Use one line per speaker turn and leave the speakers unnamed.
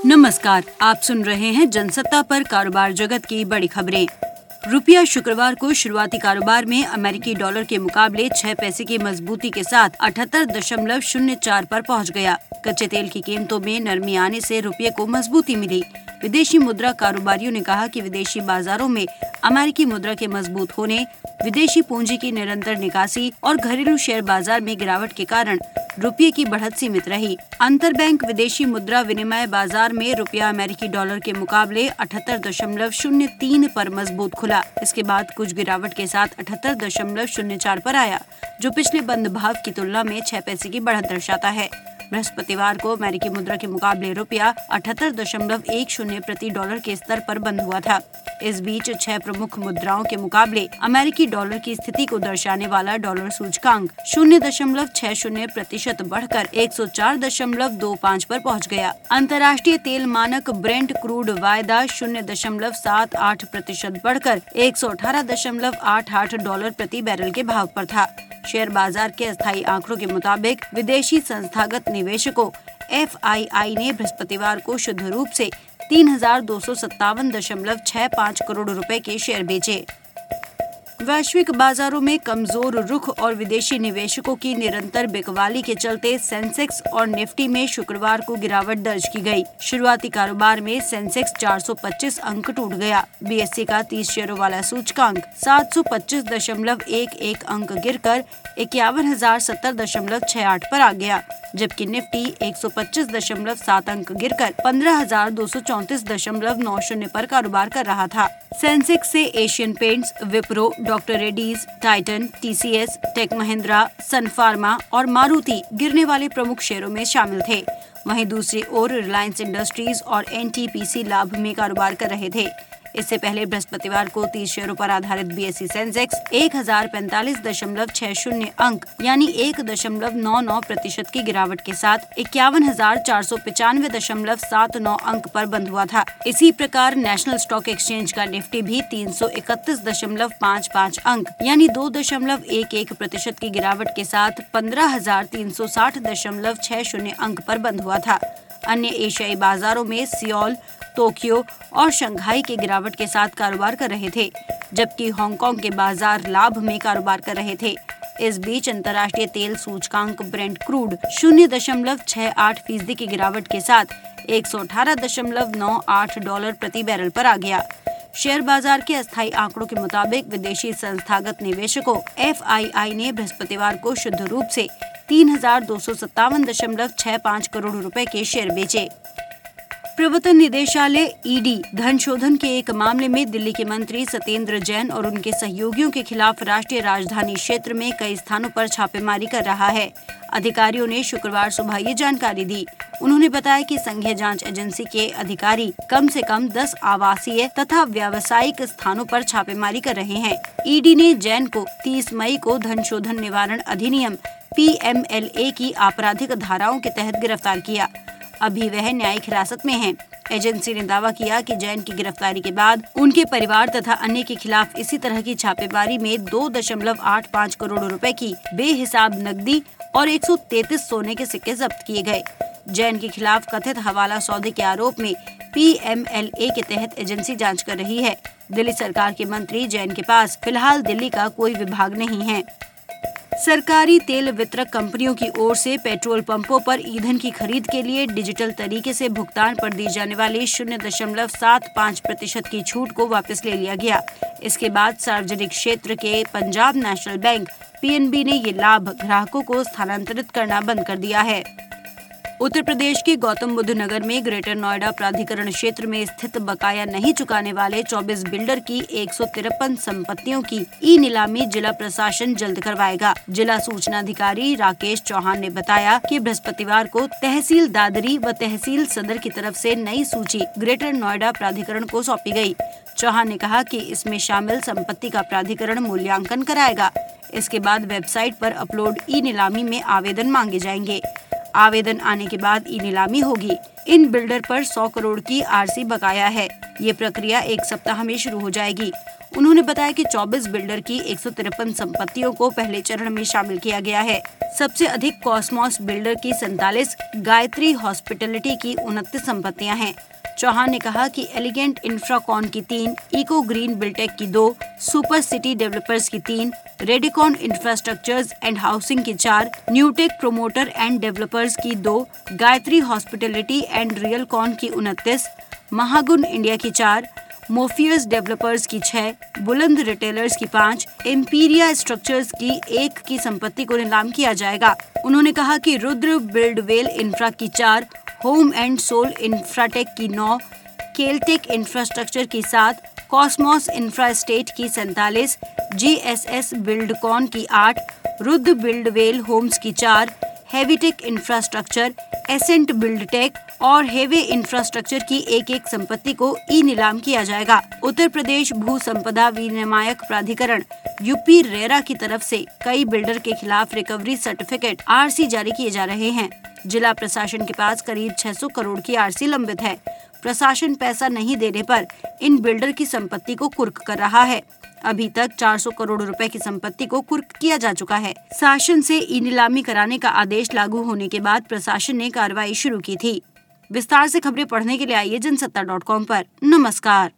नमस्कार, आप सुन रहे हैं जनसत्ता पर कारोबार जगत की बड़ी खबरें। रुपया शुक्रवार को शुरुआती कारोबार में अमेरिकी डॉलर के मुकाबले 6 पैसे की मजबूती के साथ 78.04 पर पहुंच गया। कच्चे तेल की कीमतों में नरमी आने से रुपये को मजबूती मिली। विदेशी मुद्रा कारोबारियों ने कहा कि विदेशी बाजारों में अमेरिकी मुद्रा के मजबूत होने, विदेशी पूंजी की निरंतर निकासी और घरेलू शेयर बाजार में गिरावट के कारण रुपये की बढ़त सीमित रही। अंतरबैंक विदेशी मुद्रा विनिमय बाजार में रुपया अमेरिकी डॉलर के मुकाबले 78.03 पर मजबूत खुला। इसके बाद कुछ गिरावट के साथ 78.04 पर आया, जो पिछले बंद भाव की तुलना में 6 पैसे की बढ़त दर्शाता है। बृहस्पतिवार को अमेरिकी मुद्रा के मुकाबले रुपया 78.10 प्रति डॉलर के स्तर पर बंद हुआ था। इस बीच 6 प्रमुख मुद्राओं के मुकाबले अमेरिकी डॉलर की स्थिति को दर्शाने वाला डॉलर सूचकांक 0.60% बढ़कर 104.25 पर पहुंच गया। अंतर्राष्ट्रीय तेल मानक ब्रेंट क्रूड वायदा 0.78% बढ़कर 118.88 डॉलर प्रति बैरल के भाव पर था। शेयर बाजार के अस्थायी आंकड़ों के मुताबिक विदेशी संस्थागत निवेशकों FII ने बृहस्पतिवार को शुद्ध रूप से 3,257.65 करोड़ रुपए के शेयर बेचे। वैश्विक बाजारों में कमजोर रुख और विदेशी निवेशकों की निरंतर बिकवाली के चलते सेंसेक्स और निफ्टी में शुक्रवार को गिरावट दर्ज की गई। शुरुआती कारोबार में सेंसेक्स 425 अंक टूट गया। BSE का 30 शेयरों वाला सूचकांक 725.11 अंक गिरकर 51,070.68 पर आ गया, जबकि निफ्टी 125.7 अंक गिरकर 15,234.90 पर कारोबार कर रहा था। सेंसेक्स से एशियन पेंट्स, विप्रो, डॉक्टर रेड्डीज, टाइटन, TCS, टेक महिंद्रा, सन फार्मा और मारुति गिरने वाले प्रमुख शेयरों में शामिल थे। वहीं दूसरी ओर रिलायंस इंडस्ट्रीज और NTPC लाभ में कारोबार कर रहे थे। इससे पहले बृहस्पतिवार को 30 शेयरों पर आधारित BSE सेंसेक्स 1045.60 अंक यानी 1.99% की गिरावट के साथ 51,495.79 अंक पर बंद हुआ था। इसी प्रकार नेशनल स्टॉक एक्सचेंज का निफ्टी भी 331.55 अंक यानी 2.11% की गिरावट के साथ 15,360.60 अंक पर बंद हुआ था। अन्य एशियाई बाजारों में सियोल, टोक्यो और शंघाई के गिरावट के साथ कारोबार कर रहे थे, जबकि हांगकांग के बाजार लाभ में कारोबार कर रहे थे। इस बीच अंतर्राष्ट्रीय तेल सूचकांक ब्रेंट क्रूड 0.68% की गिरावट के साथ 118.98 डॉलर प्रति बैरल पर आ गया। शेयर बाजार के अस्थायी आंकड़ों के मुताबिक विदेशी संस्थागत निवेशकों FII ने बृहस्पतिवार को शुद्ध रूप से 3,257.65 करोड़ रुपए के शेयर बेचे। प्रवर्तन निदेशालय ED धन शोधन के एक मामले में दिल्ली के मंत्री सत्येंद्र जैन और उनके सहयोगियों के खिलाफ राष्ट्रीय राजधानी क्षेत्र में कई स्थानों पर छापेमारी कर रहा है। अधिकारियों ने शुक्रवार सुबह ये जानकारी दी। उन्होंने बताया कि संघीय जांच एजेंसी के अधिकारी कम से कम 10 आवासीय तथा व्यावसायिक स्थानों पर छापेमारी कर रहे हैं। ED ने जैन को 30 मई को धन शोधन निवारण अधिनियम PMLA की आपराधिक धाराओं के तहत गिरफ्तार किया। अभी वह न्यायिक हिरासत में हैं। एजेंसी ने दावा किया कि जैन की गिरफ्तारी के बाद उनके परिवार तथा अन्य के खिलाफ इसी तरह की छापेमारी में 2.85 करोड़ रुपए की बेहिसाब नकदी और 133 सोने के सिक्के जब्त किए गए। जैन के खिलाफ कथित हवाला सौदे के आरोप में PMLA के तहत एजेंसी जांच कर रही है। दिल्ली सरकार के मंत्री जैन के पास फिलहाल दिल्ली का कोई विभाग नहीं है। सरकारी तेल वितरक कंपनियों की ओर से पेट्रोल पंपों पर ईंधन की खरीद के लिए डिजिटल तरीके से भुगतान पर दी जाने वाली 0.75% की छूट को वापस ले लिया गया। इसके बाद सार्वजनिक क्षेत्र के पंजाब नेशनल बैंक PNB ने ये लाभ ग्राहकों को स्थानांतरित करना बंद कर दिया है। उत्तर प्रदेश के गौतम बुद्ध नगर में ग्रेटर नोएडा प्राधिकरण क्षेत्र में स्थित बकाया नहीं चुकाने वाले 24 बिल्डर की 153 संपत्तियों की नीलामी जिला प्रशासन जल्द करवाएगा। जिला सूचना अधिकारी राकेश चौहान ने बताया कि बृहस्पतिवार को तहसील दादरी व तहसील सदर की तरफ से नई सूची ग्रेटर नोएडा प्राधिकरण को सौंपी गई। चौहान ने कहा कि इसमें शामिल संपत्ति का प्राधिकरण मूल्यांकन कराएगा। इसके बाद वेबसाइट पर अपलोड नीलामी में आवेदन मांगे जाएंगे। आवेदन आने के बाद ई नीलामी होगी। इन बिल्डर पर 100 करोड़ की आरसी बकाया है। ये प्रक्रिया 1 सप्ताह में शुरू हो जाएगी। उन्होंने बताया कि 24 बिल्डर की 153 संपत्तियों को पहले चरण में शामिल किया गया है। सबसे अधिक कॉस्मॉस बिल्डर की 47, गायत्री हॉस्पिटैलिटी की 29 संपत्तियां हैं। चौहान ने कहा कि एलिगेंट इंफ्राकॉन की 3, इको ग्रीन बिल्टेक की 2, सुपर सिटी डेवलपर्स की 3, रेडिकॉन इंफ्रास्ट्रक्चर्स एंड हाउसिंग की 4, न्यूटेक प्रोमोटर एंड डेवलपर्स की 2, गायत्री हॉस्पिटैलिटी एंड रियलकॉन की 29, महागुण इंडिया की 4, मोफियस डेवलपर्स की 6, बुलंद रिटेलर्स की 5, एम्पीरिया स्ट्रक्चर्स की 1 की संपत्ति को नीलाम किया जाएगा। उन्होंने कहा कि रुद्र बिल्डवेल इंफ्रा की 4, होम एंड सोल इंफ्राटेक की 9, केलटेक इंफ्रास्ट्रक्चर की 7, कॉस्मॉस इंफ्रा स्टेट की 47, जीएसएस बिल्डकॉन की 8, रुद्र बिल्डवेल होम्स की 4, हेवीटेक इंफ्रास्ट्रक्चर, एसेंट बिल्डटेक और हेवे इंफ्रास्ट्रक्चर की 1-1 संपत्ति को ई नीलाम किया जाएगा। उत्तर प्रदेश भू संपदा विनियामक प्राधिकरण यूपी रेरा की तरफ से कई बिल्डर के खिलाफ रिकवरी सर्टिफिकेट आरसी जारी किए जा रहे हैं। जिला प्रशासन के पास करीब 600 करोड़ की आरसी लंबित है। प्रशासन पैसा नहीं देने पर इन बिल्डर की संपत्ति को कुर्क कर रहा है। अभी तक 400 करोड़ रुपए की संपत्ति को कुर्क किया जा चुका है। शासन से ई नीलामी कराने का आदेश लागू होने के बाद प्रशासन ने कार्रवाई शुरू की थी। विस्तार से खबरें पढ़ने के लिए आइए जनसत्ता.com पर। नमस्कार।